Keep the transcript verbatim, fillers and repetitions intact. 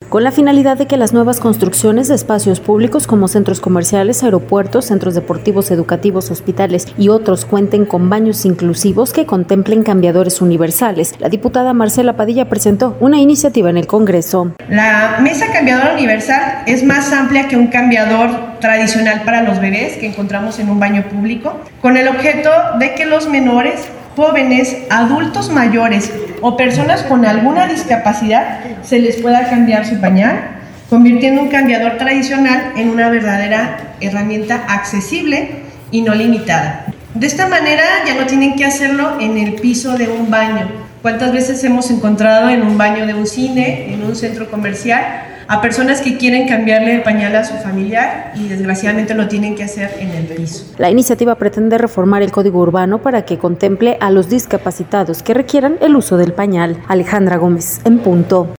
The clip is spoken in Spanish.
con la finalidad de que las nuevas construcciones de espacios públicos como centros comerciales, aeropuertos, centros deportivos, educativos, hospitales y otros cuenten con baños inclusivos que contemplen cambiadores universales. La diputada Marcela Padilla presentó una iniciativa en el Congreso. La mesa cambiadora universal es más amplia que un cambiador tradicional para los bebés que encontramos en un baño público, con el objeto de que los menores, jóvenes, adultos mayores o personas con alguna discapacidad se les pueda cambiar su pañal, convirtiendo un cambiador tradicional en una verdadera herramienta accesible y no limitada. De esta manera ya no tienen que hacerlo en el piso de un baño. ¿Cuántas veces hemos encontrado en un baño de un cine, en un centro comercial, a personas que quieren cambiarle el pañal a su familiar y desgraciadamente lo tienen que hacer en el piso? La iniciativa pretende reformar el Código Urbano para que contemple a los discapacitados que requieran el uso del pañal. Alejandra Gómez, en punto.